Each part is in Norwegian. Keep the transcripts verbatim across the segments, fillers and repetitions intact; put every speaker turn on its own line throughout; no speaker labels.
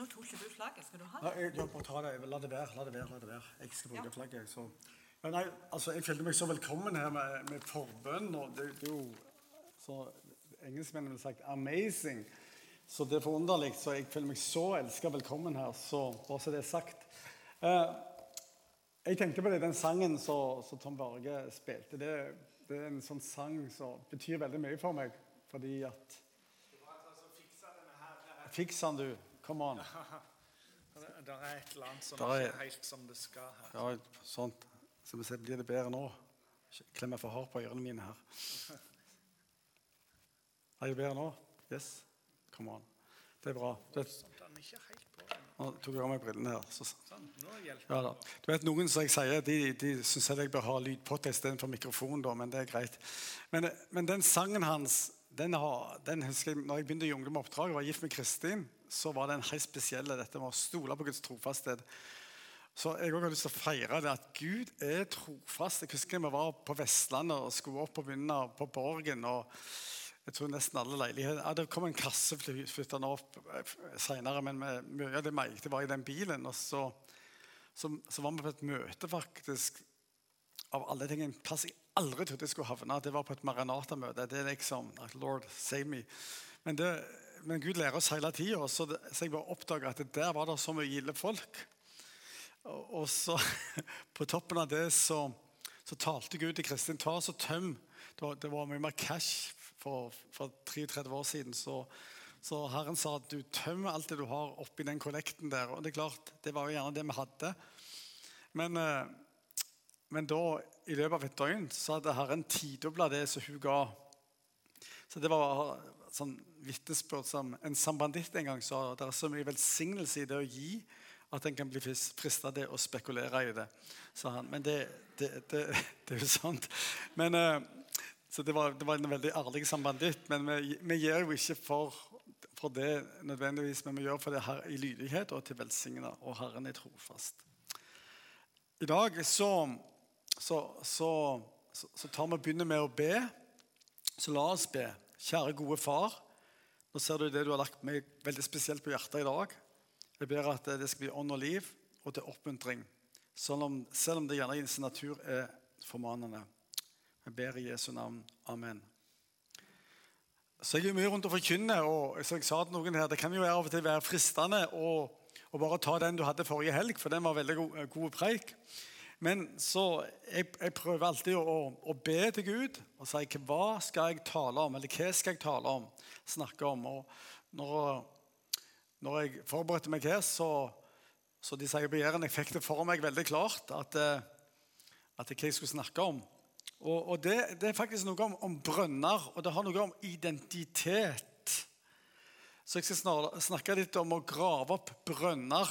nå tok ikke du flagget, skal du ha
Ja,
det?
jeg, jeg bare ta det, la det være, la det være, la det være. Jeg skal bruke
Ja.
flagget, så... Ja, nei, altså, jeg følte meg så velkommen her med, med forbønn, og det, det er jo, så engelskmennene vil sagt, amazing. Så det er forunderligt, så jeg føler meg så elsket velkommen her, så bare så det er sagt. Uh, jeg tenkte på det, den sangen som Tom Børge spilte, det, det er en sånn sang som betyr veldig mye for meg, fordi at... Fikser den du, come on.
Det er et eller annet som
Der er-
ikke er helt som det skal her.
Ja, sånt. Så vi ser, blir det bedre nå? Klemmer for hardt på ørene mine her. Er det bedre nå? Yes. Come on. Det er bra. Du vet,
Den er ikke helt på.
nå tok jeg av meg brillene her. Så,
Sånn, nå hjelper
ja da. Du vet, noen som jeg sier, de, de synes at jeg bør ha lyd på det i stedet for mikrofon da, men det er greit. Men, men den sangen hans, den, har, den husker jeg, når jeg begynte i ungdomoppdrag og var gift med Kristin, så var den helt spesielle, dette med å stole på Guds trofasthet. Så jeg også har lyst til å feire det, at Gud er trofast. Jeg husker vi var på Vestlandet og skulle opp og begynne på Borgen, og jeg tror nesten alle leiligheter. Ja, det kom en kasse flyttet opp senere, men med, mye av det meg, det var i den bilen, og så, så, så var vi på et møte faktisk, av alle ting, en plass jeg aldri trodde jeg skulle havne. Det var på et Maranata-møte. Det er liksom, Lord save me. Men, det, men Gud lærer oss hele tiden, så, det, så jeg bare oppdaget at der var det så mye gilde folk. Og, og så på toppen av det så, så talte Gud til Kristin, ta så tøm. Det var, det var mye mer cash for, for treogtredve år siden, så, så Herren sa at du tømmer alt det du har oppi den kollekten der, og det er klart, det var jo gjerne det vi hadde. Men, men da, i løpet av et døgn, så hadde Herren tidoblet det som hun ga. Så det var sånn vittnesbyrd som en sambanditt en gang sa, det er så mye velsignelse i det å gi, at en kan bli fristet det og spekulere i det, sa han. Men det, det, det, det er jo sant. Men, så det var, det var en veldig ærlig sambanditt, men vi, vi gjør jo ikke for, for det nødvendigvis, men vi gjør for det her i lydighet og til velsignelse, og Herren er trofast. I dag så, så, så, så, så tar vi og begynner med å be, så la oss be. Kjære gode far, nå ser du det du har lagt meg veldig spesielt på hjertet i dag. Jeg ber at det skal bli ånd og liv og til oppmuntring, selv om, selv om det gjerne i sin natur er formanende. Jeg ber i Jesu navn. Amen. Så jeg er mye rundt å forkynne, og så jeg sa til noen her, det kan jo av og til være fristende å, å bare ta den du hadde forrige helg, for den var veldig god, god preik. Men så jeg, jeg prøver alltid å, å be til Gud og si, hva skal jeg tale om, eller hva skal jeg tale om, snakke om. Og når, når jeg forberedte meg her, så, så de sier begjæren, jeg fikk det for meg veldig klart at, at det hva jeg skulle snakke om. Og, og det, det er faktisk noe om, om brønner, og det har noe om identitet. Så jeg skal snart, snakke litt om å grave opp brønner.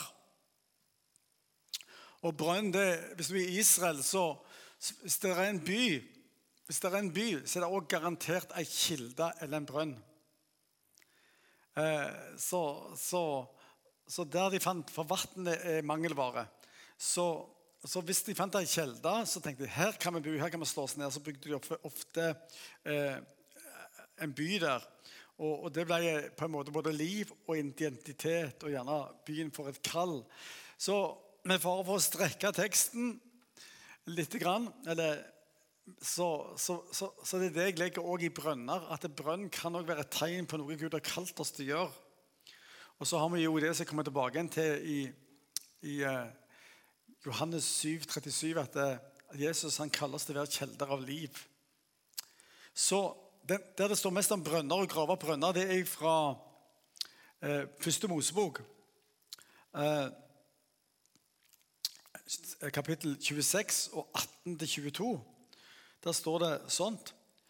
Og brønn, det, hvis du er i Israel, så hvis det er en by, hvis det er en by, så er det også garantert en kilde eller en brønn. Eh, så, så, så der de fant, for vannet er mangelvare, så, så hvis de fant en kilde, så tenkte de, her kan vi bo, her kan vi slå oss ned, så bygde de ofte eh, en by der. Og, og det ble på en måte både liv og identitet, og gjerne byen for et kall. Så men for å strekke teksten litt grann, eller, så, så, så, så det er det jeg legger også i brønner, at brønn kan også være et tegn på noe Gud har kalt oss til å gjøre. Og så har vi jo det som kommer tilbake igjen til i, i uh, Johannes syv trettisju, at uh, Jesus han kaller oss til å være kjelder av liv. Så den, der det står mest om brønner og grave brønner, det er fra uh, første Mosebok. Uh, kapittel tjueseks og atten til tjueto. Der står det sånt.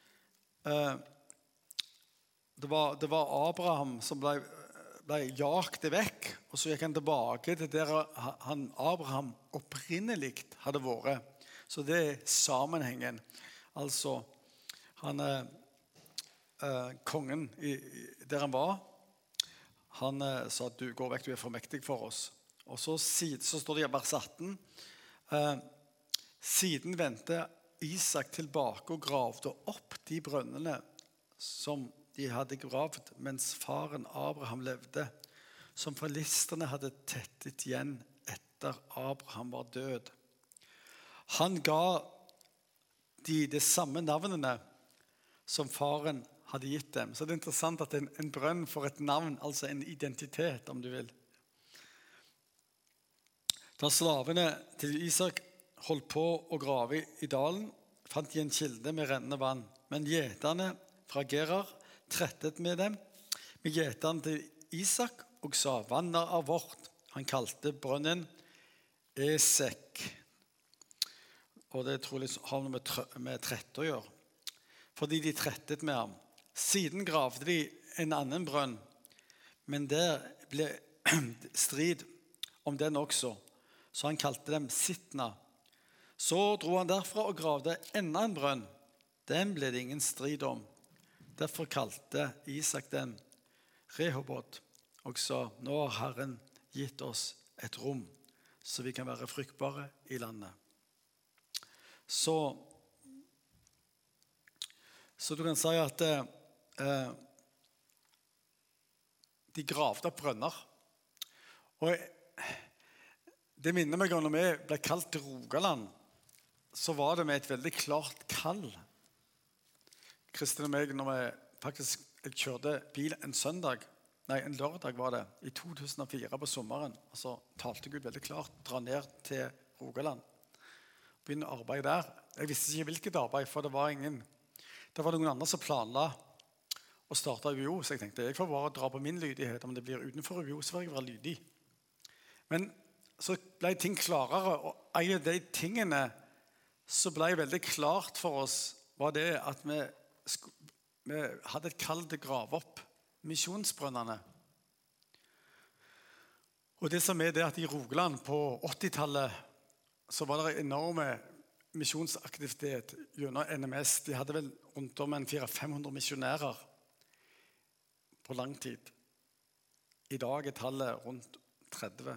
Det var, det var Abraham som ble, ble jagt vekk, og så gikk han tilbake til der han, Abraham opprinnelig hadde vært. Så det er sammenhengen. Altså, han er eh, kongen i, der han var. Han eh, sa at du går vekk, du er for mektig for oss. Og så, så står det i vers atten, eh, siden vendte Isak tilbake og gravde opp de brønnene som de hadde gravd mens faren Abraham levde. som filisterne hadde tettet igjen etter Abraham var død. Han ga de de samme navnene som faren hadde gitt dem. Så det er interessant at en, en brønn får et navn, altså en identitet, om du vil. Da slavene til Isak holdt på å grave i dalen, fant de en kilde med rennende vann. Men gjeterne fra Gerar trettet med dem, med gjeteren til Isak, og sa, vannet er vårt. Han kalte brønnen Esek. Og det tror jeg har noe med, med trette å gjøre. Fordi de trettet med ham. Siden gravde de en annen brønn, men der ble strid om den også, så han kalte dem Sitna. Så dro han derfra og gravde enda en brønn. Den ble det ingen strid om. Derfor kalte Isak den Rehobot og sa, nå har Herren gitt oss et rom, så vi kan være fruktbare i landet. Så, så du kan si at eh, de gravde opp brønner. Og det minner meg om når vi ble kalt til Rogaland, så var det med et veldig klart kall. Kristin og meg, når vi faktisk jeg kjørte bil en søndag, nei, en lørdag var det, i to tusen og fire på sommeren, og så talte Gud veldig klart, dra ned til Rogaland. Begynne å arbeide der. Jeg visste ikke hvilket arbeid, for det var ingen. Det var noen andre som planla å starte U B O, så jeg tenkte, jeg får bare dra på min lydighet. Om det blir utenfor U B O, så får jeg være lydig. Men så ble ting klarere, og en av de tingene så ble veldig klart for oss, var det at vi, vi hadde et kall til å grave opp misjonsbrønnene. Og det som er det at i Rogaland på åttitallet så var det enorme misjonsaktivitet gjennom N M S. De hadde vel rundt om en fire til fem hundre misjonærer på lang tid. I dag er tallet rundt tretti.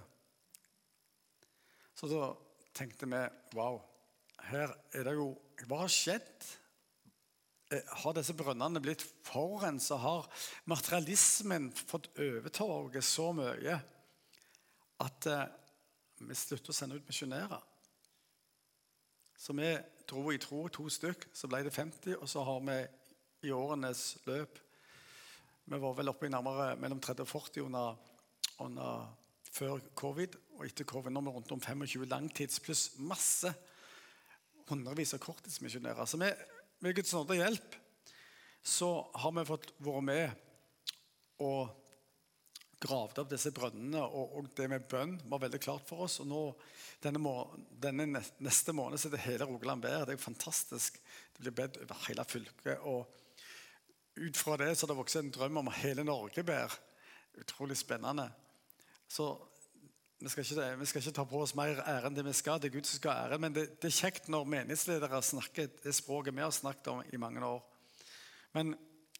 Så da tenkte vi, wow, her er det jo, hva har skjedd? Har disse brønnene blitt forurenset? Har materialismen fått overtaget så mye at eh, vi slutter å sende ut misjonærer? Så vi dro i tro to stykk, så ble det femti, og så har vi i årenes løp, vi var vel oppe i nærmere mellom tretti og førti under, under før covid, og etter covid nå med rundt om tjuefem langtids, pluss masse hundrevis av korttidsmisjonærer. Så vi, med Guds nåde og hjelp, så har vi fått være med og gravd opp disse brønnene, og, og det med bønn var veldig klart for oss. Og nå, denne, må, denne neste måned, så er det hele Rogaland bedre. Det er jo fantastisk. Det blir bedt over hele fylket, og ut fra det så har det vokset en drøm om hele Norge bedre. Utrolig spennende. Så vi skal, ikke, vi skal ikke ta på oss mer ære enn det vi skal. Det er Gud som skal ha ære, men det, det er kjekt når menighetsledere snakker det språket vi har snakket om i mange år. Men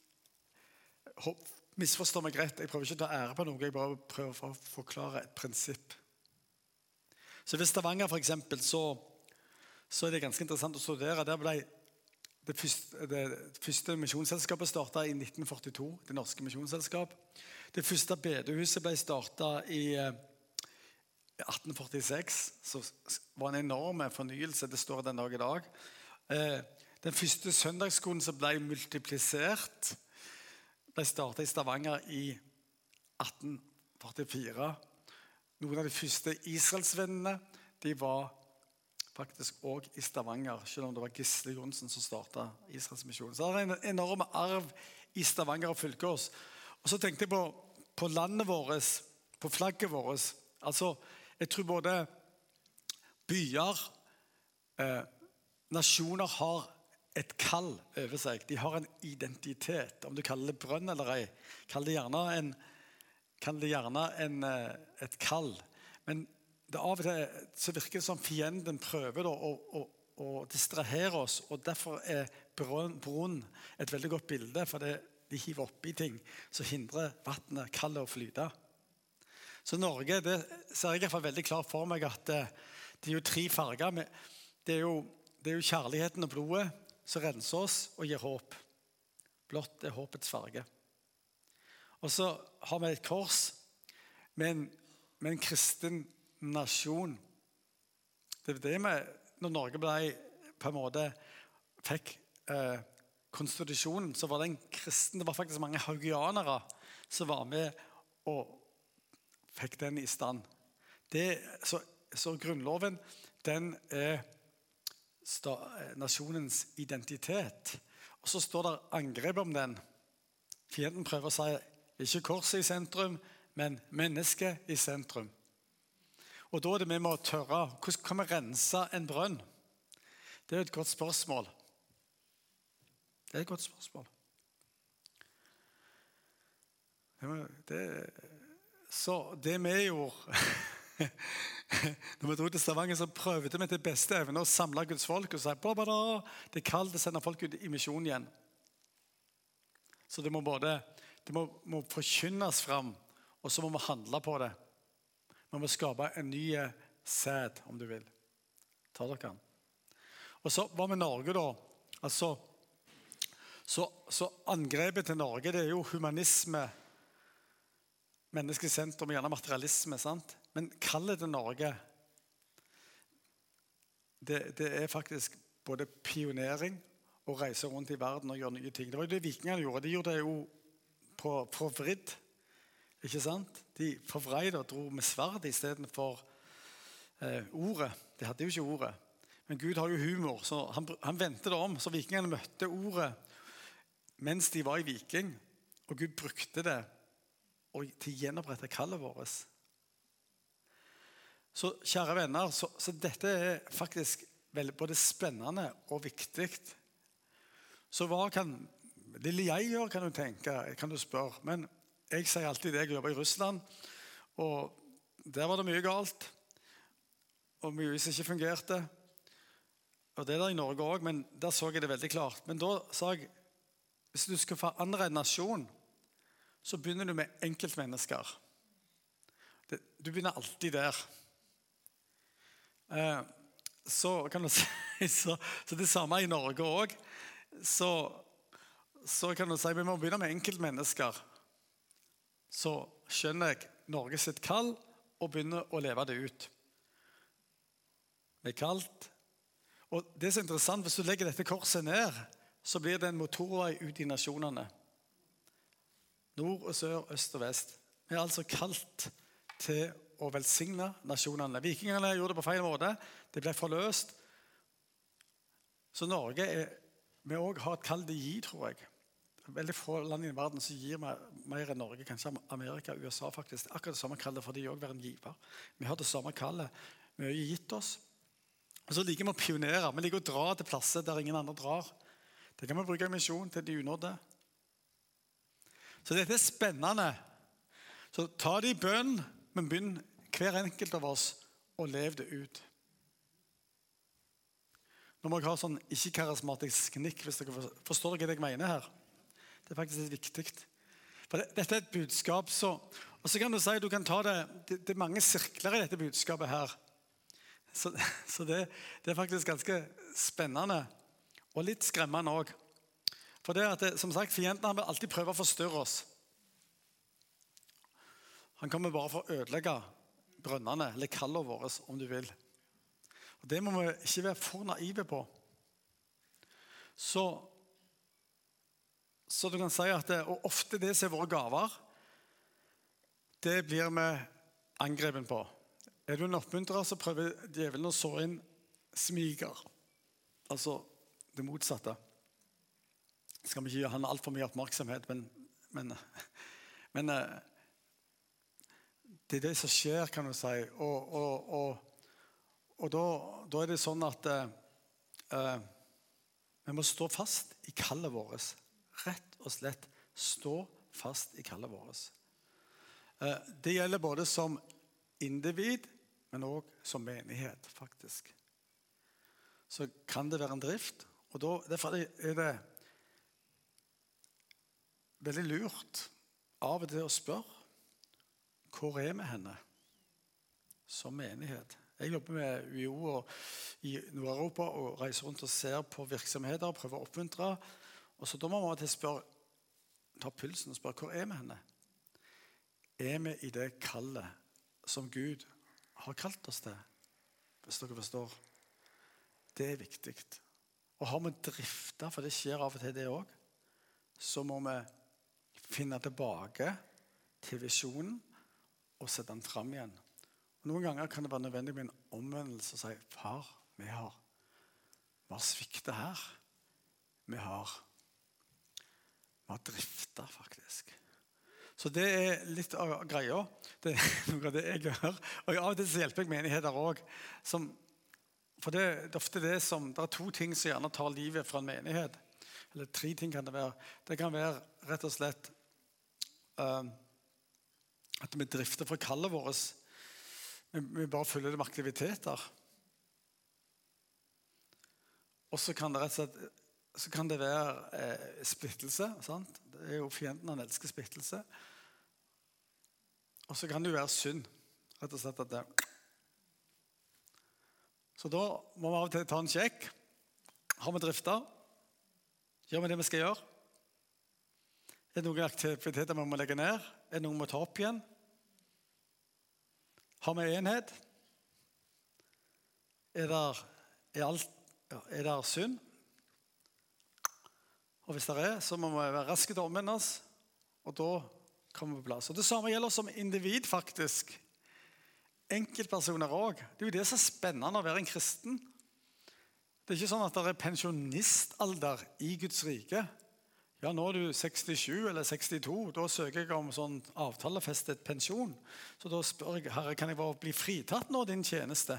misforstår meg rett, jeg prøver ikke å ta ære på noe, jeg bare prøver å forklare et prinsipp. Så ved Stavanger for eksempel, så, så er det ganske interessant å studere. Der ble det første, det første misjonsselskapet startet i nitten førtito, det norske misjonsselskap. Det første bedehuset ble startet i atten førtiseks, så var en enorm fornyelse, det står den dag i dag. Den første søndagsskolen som ble multiplisert, ble startet i Stavanger i atten førtifire. Noen av de første Israelsvennene, de var faktisk også i Stavanger, selv om det var Gisle Jonsen som startet Israels misjon. Så det er en enorm arv i Stavanger og Fylkås. Og så tenkte jeg på, på landet vårt, på flagget vårt. Altså, jeg tror både byer, eh, nasjoner har et kall over seg. De har en identitet. Om du kaller det brønn eller ei, kall det gjerne, en, kall det gjerne en, et kall. Men det av og til så virker det som fienden prøver da, å, å, å distrahere oss, og derfor er brunn, brunn et veldig godt bilde, for det, de hiver opp i ting som hindrer vattnet, kallet å flyte. Så Norge, det ser jeg i hvert fall veldig klart for meg at det, det er jo tre farger. Det er jo, det er jo kjærligheten og blodet som renser oss og gir håp. Blått er håpets farge. Og så har vi et kors. med en, med en kristen nasjon. Det er det med når Norge ble på en måte fikk eh, konstitusjonen, så var det en kristen, det var faktisk mange haugianere som var med og fikk den i stand. Det, så, så grunnloven, den er sta, nasjonens identitet. Og så står det angrep om den. Fienden prøver å si, ikke korset i sentrum, men mennesket i sentrum. Og da er det vi må tørre. Hvordan kan vi rense en brønn? Det er et godt spørsmål. Det er et godt spørsmål. Det, så det vi gjorde når vi dro til Stavanger, så prøvde vi til beste evne å samle Guds folk og si, det er kaldt å sende folk ut i misjon igjen. Så det må både det må, må forkynnes fram, og så må vi handle på det. Vi må skape en ny sæd, om du vil. Ta dere an. Og så var vi Norge da, altså, så, så angrepet til Norge, det er jo humanisme, menneskesentrum og gjerne materialisme, sant? Men kallet til Norge, det, det er faktisk både pionering og reise rundt i verden og gjøre nye ting. Det var jo det vikingene gjorde. De gjorde det jo på, på vridd, ikke sant? De forvreide og dro med sverd i stedet for eh, ordet. De hadde jo ikke ordet. Men Gud har jo humor, så han, han ventet det om. Så vikingene møtte ordet mens de var i viking, og Gud brukte det til å gjenopprette kallet vårt. Så kjære venner, så, så dette er faktisk vel, både spennende og viktig. Så hva kan lille jeg gjøre, kan du tenke, kan du spørre. Men jeg sier alltid det, jeg jobber i Russland, og der var det mye galt, og mye som ikke fungerte. Og det er der i Norge også, men der så jeg det veldig klart. Men da sa jeg, hvis du skal forandre en nasjon, så begynner du med enkeltmennesker. Det, du begynner alltid der. Eh, så kan du si, så, så det samme i Norge også. Så, så kan du si, vi må begynne med enkeltmennesker. Så skjønner jeg Norge sitt kall og begynner å leve det ut. Det er kaldt. Og det er så interessant, hvis du legger dette korset ned, så blir det en motorvei ut i nasjonene. Nord og sør, øst og vest. Vi er altså kalt til å velsigne nasjonene. Vikingene gjorde det på feil måte. Det ble forløst. Så Norge er, vi også har et kall til å gi, tror jeg. Veldig få land i verden som gir mer, mer enn Norge. Kanskje Amerika og U S A faktisk. Akkurat det samme kallet for de også være en giver. Vi har det samme kallet. Vi har gitt oss. Og så liker vi å pionere. Vi liker å dra til plasser der ingen andre drar. Det kan vi bruke i misjon til de unådde. Så dette er spennende. Så ta det i bønn, men begynn hver enkelt av oss og lev det ut. Nå må jeg ha sånn ikke-karismatisk nikk, hvis dere forstår hva jeg mener her. Det er faktisk litt viktig. For det, dette er et budskap, så, og så kan du si, du kan ta det, det, det er mange sirkler i dette budskapet her. Så, så det, det er faktisk ganske spennende, og litt skremmende også. For det at, det, som sagt, fienden vil alltid prøve å forstyrre oss. Han kommer bare for å ødelegge brønnene, eller kallet våre, om du vil. Og det må vi ikke være for naive på. Så, så du kan si at det, og ofte det som er våre gaver, det blir vi angrepen på. Er du en oppmuntrer, så prøver djevelen å så inn smiger. Altså det motsatte. Skal vi ikke gi han alt for mye oppmerksomhet, men, men, men det er det som skjer, kan du si. Og, og, og, og da, da er det sånn at eh, vi må stå fast i kallet vårt. Rett og slett stå fast i kallet vårt. Eh, det gjelder både som individ, men også som menighet, faktisk. Så kan det være en drift, og da, derfor er det veldig lurt av og til å spørre, hvor er vi henne som menighet? Jeg jobber med U I O og i Nord-Europa og reiser rundt og ser på virksomheter og prøver å oppmuntre. Og så da må man til spørre, ta pulsen og spørre, hvor er vi henne? er vi i det kallet som Gud har kalt oss til, hvis dere forstår. Det er viktig. Og har vi driftet, for det skjer av og til det også, så må vi finne tilbake til visjonen og sette den frem igjen. Og noen ganger kan det være nødvendig med en omvendelse og si, far, vi har, vi har sviktet her. Vi har, vi har driftet faktisk. Så det er litt av greia. Det er noe av det jeg gjør. Og av og til så hjelper jeg menigheter også. Som, for det, det er ofte det som, det er to ting som gjerne tar livet fra en menighet. Eller tre ting kan det være. Det kan være rett og slett uh, at vi drifter for kallet vårt. Vi, vi bare følger det med aktiviteter. Og så kan det rett og slett så kan det være eh, splittelse, sant? Det er jo fienden, han elsker splittelse. Og så kan det jo være synd, rett og slett at det. Så da må vi av og til ta en sjekk. Har vi driftet? Gjør vi det vi skal gjøre? Er det noen aktiviteter vi må legge ned? Er det noen vi må ta opp igjen? Har vi enhet? Er det, er alt, ja, er det synd? Og hvis det er, så må vi være raske til å omvende oss, og da kommer vi på plass. Og det samme gjelder som individ, faktisk. Enkeltpersoner også. Det er jo det som er spennende å være en kristen. Det er ikke sånn at det er pensjonistalder i Guds rike. Ja, nå er du sekstisju eller sekstito, da søker jeg om sånn avtalefestet pensjon. Så da spør jeg, Herre, kan jeg bare bli fritatt nå, din tjeneste?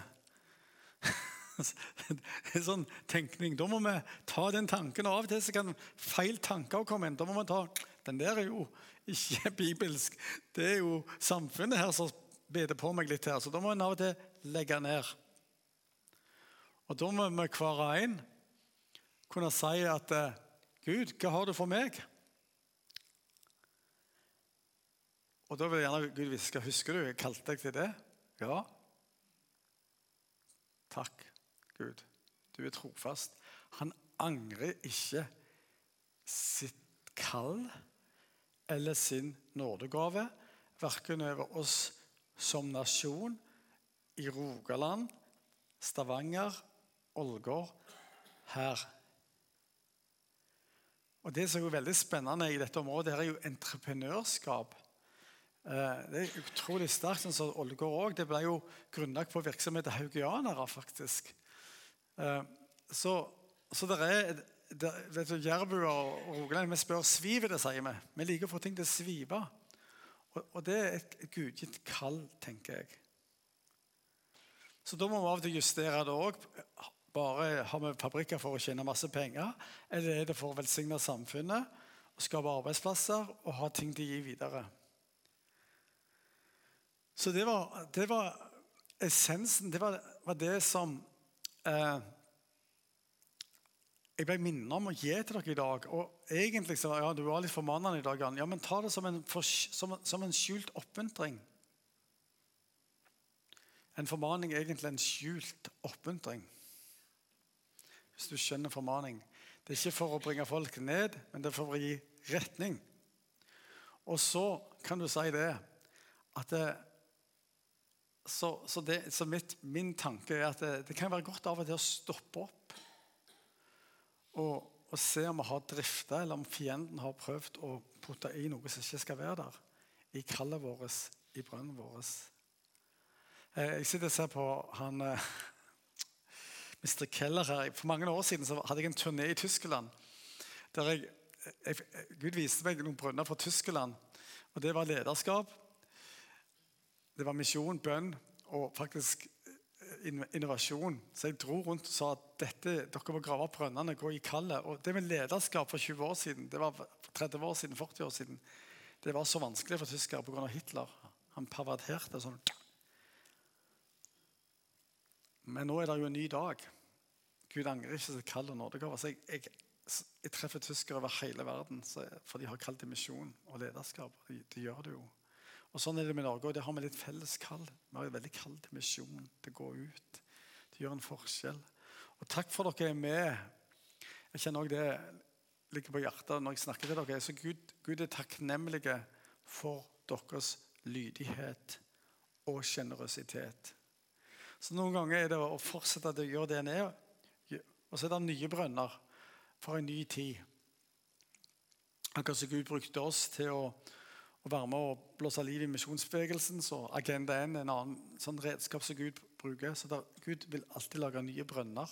Det er sånn tenkning. Da må vi ta den tanken, og av og til så kan feil tanker komme inn. Da må vi ta, den der er jo ikke bibelsk. Det er jo samfunnet her som beder på meg litt her. Så da må vi av og til legge ned. Og da må vi hver en kunne si at Gud, hva har du for meg? Og da vil jeg gjerne Gud viske, husker du, jeg kalte deg til det? Ja. Takk. Gud, du er trofast. Han angrer ikke sitt kall eller sin nådegave, hverken over oss som nasjon, i Rogaland, Stavanger, Ålgård, her. Og det som er jo veldig spennende i dette området her er jo entreprenørskap. Det er utrolig sterkt, sånn som Ålgård også. Det ble jo grunnlag på virksomhet av haugianere, faktisk. Så, så der er, der, vet du, Jærbu og Rogaland, vi spør sviver det, sier vi. Vi liker å få ting til å svive. Og, og det er et gudgitt kall, tenker jeg. Så da må vi av og til justere det også. Bare har vi fabrikker for å tjene masse penger, eller er det for å velsigne samfunnet, og skape arbeidsplasser, og ha ting til å gi videre. Så det var, det var essensen, det var, var det som eh, jeg ble minnet om å gi til dere i dag. Og egentlig så, ja, du var litt formannende i dag, Jan. Ja, men ta det som en, som, som en skjult oppmuntring. En formaning er egentlig en skjult oppmuntring. Hvis du skjønner formaning. Det er ikke for å bringe folk ned, men det er for å gi retning. Og så kan du si det, at det, så, så, det, så mitt, min tanke er at det, det kan være godt av og til å stoppe opp og, og se om vi har driftet, eller om fienden har prøvd å putte i noe som ikke skal være der, i kallet vårt, i brønnen vårt. Jeg sitter og ser på han, mister Keller her. For mange år siden så hadde jeg en turné i Tyskland, der jeg, jeg, Gud viste meg noen brønner fra Tyskland, og det var lederskap, det var misjon, bønn og faktisk innovasjon. Så jeg dro rundt og sa at dette, dere må grave opp brønnene, gå i kallet. Og det med lederskap for tjue år siden, det var tretti år siden, førti år siden, det var så vanskelig for tyskere på grunn av Hitler. Han perverterte sånn. Men nå er det jo en ny dag. Gud angrer ikke sitt kall og nådegave. Så jeg, jeg, jeg treffer tyskere over hele verden, så, for de har kalt det misjon og lederskap. De, de gjør det jo. Og sånn er det med Norge, og det har vi litt felles kall. Vi har et veldig kall til misjon, til å gå ut, til å gjøre en forskjell. Og takk for dere er med. Jeg kjenner også det ligger på hjertet når jeg snakker til dere. Så Gud, Gud er takknemlige for deres lydighet og generøsitet. Så noen ganger er det å fortsette å gjøre det en er, og så er det nye brønner for en ny tid. Akkurat som Gud brukte oss til å, å være med og blåse liv i misjonsbevegelsen, så Agenda en er en annen sånn redskap som Gud bruker. Så der, Gud vil alltid lage nye brønner.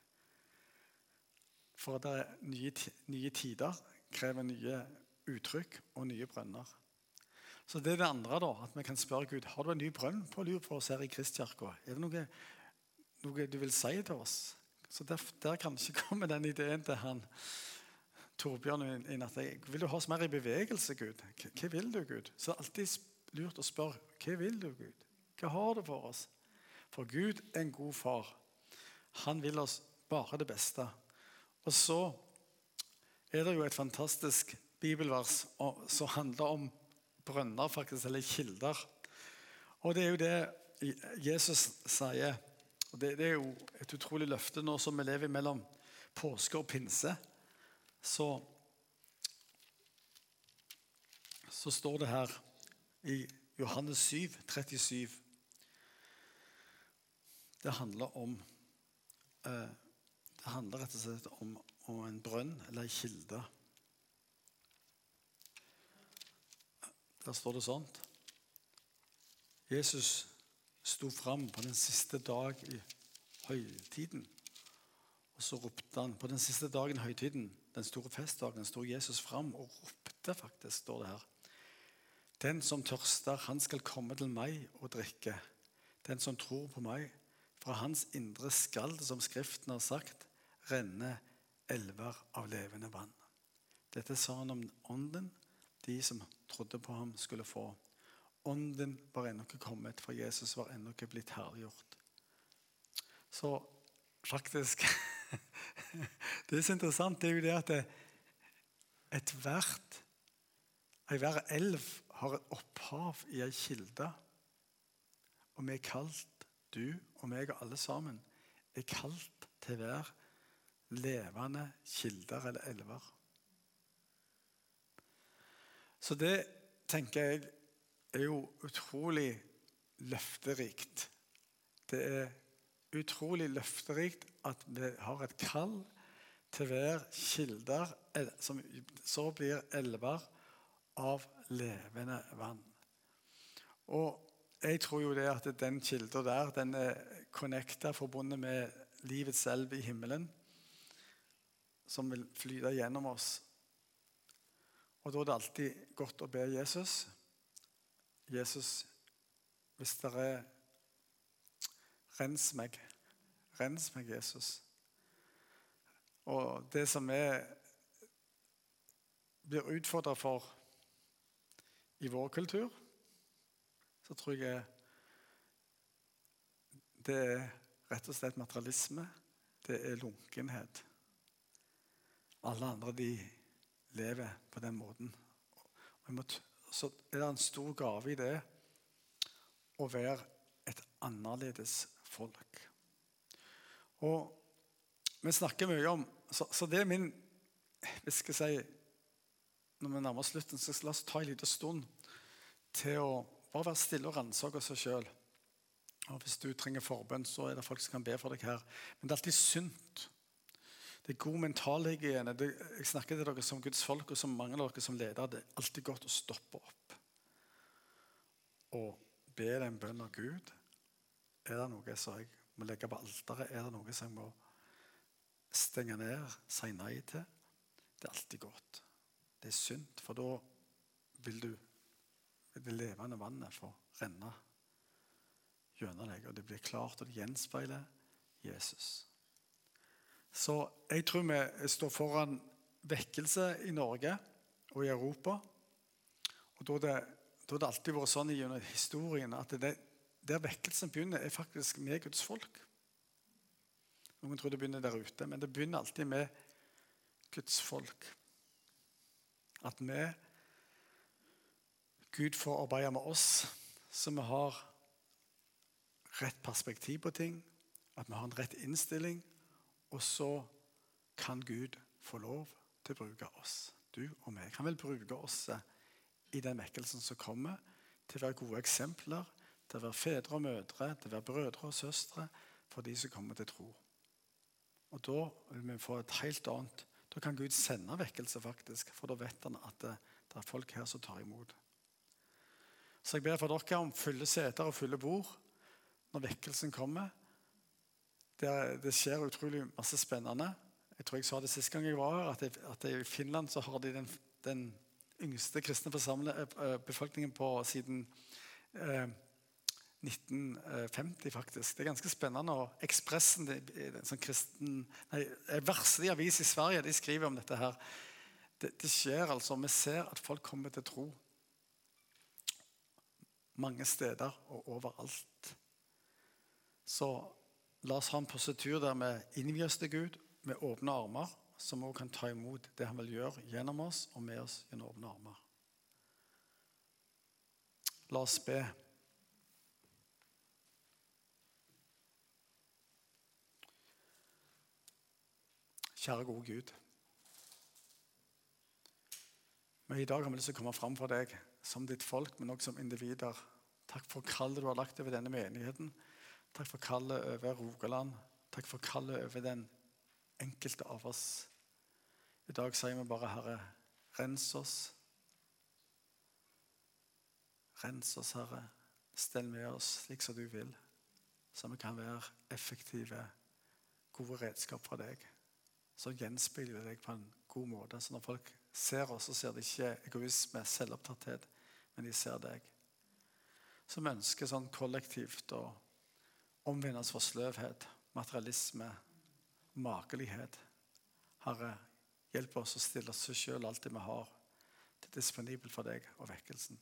For det er nye, nye tider krever nye uttrykk og nye brønner. Så det er det andre da, at vi kan spørre Gud, har du en ny brønn på lur på oss her i Kristkirken? Er det noe, noe du vil si til oss? Så der, der kan ikke komme den ideen til han, Torbjørn, inn at jeg, vil du ha oss mer i bevegelse, Gud? Hva vil du, Gud? Så det er alltid lurt å spørre, hva vil du, Gud? Hva har du for oss? For Gud er en god far. Han vil oss bare det beste. Og så er det jo et fantastisk bibelvers som handler om brønner faktisk, eller kilder. Og det er jo det Jesus sier. Og det, det er jo et utrolig løfte nå som vi lever mellom påske og pinse. Så, så står det her i Johannes syv, trettisju. Det handler om eh, det handler rett og slett om, om en brønn eller en kilde. Der står det sånt. Jesus sto fram på den siste dag i høytiden. Og så ropte han på den siste dagen i høytiden, den store festdagen, sto Jesus fram og ropte faktisk, står det her. Den som tørster, han skal komme til meg og drikke. Den som tror på meg, fra hans indre skal det, som Skriften har sagt, renne elver av levende vann. Dette sa han om ånden, de som trodde på ham skulle få. Ånden var ennå ikke kommet, for Jesus var ennå ikke blitt herliggjort. Så faktisk, det er så interessant, det er jo det at det, et hvert, en hver elv har et opphav i en kilde. Og vi er kalt, du og meg og alle sammen, er kalt til hver levende kilder eller elver. Så det tenker jeg er jo utrolig løfterikt. Det er utrolig løfterikt at vi har et kall til hver kilder som så blir elver av levende vann. Og jeg tror jo det at den kilden der, den er connectet, forbundet med livet selv i himmelen, som vil flyte gjennom oss. Og da er det alltid godt å be Jesus. Jesus, hvis det er, rens meg. Rens meg, Jesus. Og det som jeg blir utfordret for i vår kultur, så tror jeg det er rett og slett materialisme. Det er lunkenhet. Alle andre, de lever på den måten. Og må t- så er det en stor gave i det å være et annerledes folk. Og vi snakker mye om, så, så det er min, jeg skal si, når vi nærmer oss slutten, så la oss ta en liten stund til å bare være stille og ransake seg selv. Og hvis du trenger forbønn, så er det folk som kan be for deg her. Men det er alltid sunt. Det er god mentalhygiene. Jeg snakker til dere som Guds folk og som mange av dere som leder. Det er alltid godt å stoppe opp og be en bønn av Gud. Er det noe som jeg må legge på alteret? Er det noe som jeg må stenge ned, si nei til? Det er alltid godt. Det er sunt, for da vil du det levende vannet få renne gjennom deg, og det blir klart, og det gjenspeiler Jesus. Så jeg tror vi står foran vekkelse i Norge og i Europa. Og da har det, da det alltid vært sånn i historien at det, der vekkelsen begynner er faktisk med Guds folk. Noen tror det begynner der ute, men det begynner alltid med Guds folk. At vi, Gud får arbeide med oss, så vi har rett perspektiv på ting, at vi har en rett innstilling, og så kan Gud få lov til å bruke oss. Du og meg. Han vil bruke oss i den vekkelsen som kommer til å være gode eksempler, til å være fedre og mødre, til å være brødre og søstre for de som kommer til tro. Og da vil vi få et helt annet. Da kan Gud sende vekkelse faktisk, for da vet han at det, det er folk her som tar imot. Så jeg ber for dere om fulle seter og fulle bord når vekkelsen kommer. Det, det skjer utrolig masse spennende. Jeg tror jeg sa det siste gang jeg var her, at, jeg, at jeg, i Finland så har de den, den yngste kristne befolkningen på siden eh, nitten femti faktisk. Det er ganske spennende. Og Ekspressen, det, sånn kristen, nei, verste avis i Sverige, de skriver om dette her. Det, det skjer altså. Vi ser at folk kommer til tro. Mange steder og overalt. Så la oss ha en positur der vi innvier oss til Gud med åpne armer, som også kan ta imot det han vil gjøre gjennom oss og med oss gjennom åpne armer. La oss be. Kjære gode Gud. Men i dag har vi lyst til å komme fram for deg som ditt folk, men også som individer. Takk for kallet du har lagt over denne menigheten. Takk for kallet over Rogaland. Takk for kallet over den enkelte av oss. I dag sier vi bare, Herre, rens oss. Rens oss, Herre. Stell med oss slik som du vil, så vi kan være effektive, gode redskap fra deg, som gjenspeiler deg på en god måte. Så når folk ser oss, så ser de ikke egoisme, selvopptatthet, men de ser deg. Som ønsker sånn kollektivt å omvende oss for sløvhet, materialisme, makelighet. Herre, hjelp oss å stille oss selv alt det vi har, til disponibel for deg og vekkelsen.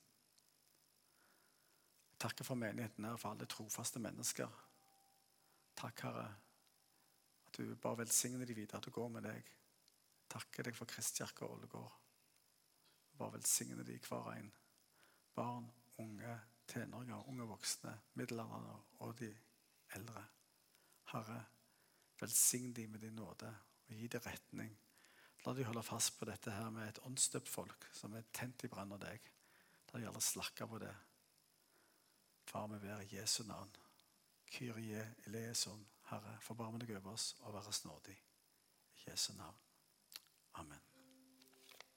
Jeg takker for menigheten her, for alle trofaste mennesker. Takk, Herre, at du bare velsigner de videre, at du går med deg. Takker deg for Kristkirke og Ålegård. Bare velsigner de hver en. Barn, unge, tenåringer, unge voksne, middelaldrende og de eldre. Herre, velsign de med din nåde og gi det retning. La de holde fast på dette her med et åndsdøpt folk som er tent i brann av deg. La de alle slakke på det. Far, vi ber i Jesu navn. Kyrie eleison, Herre, forbarme deg over oss og være snådig. I Jesu navn. Amen.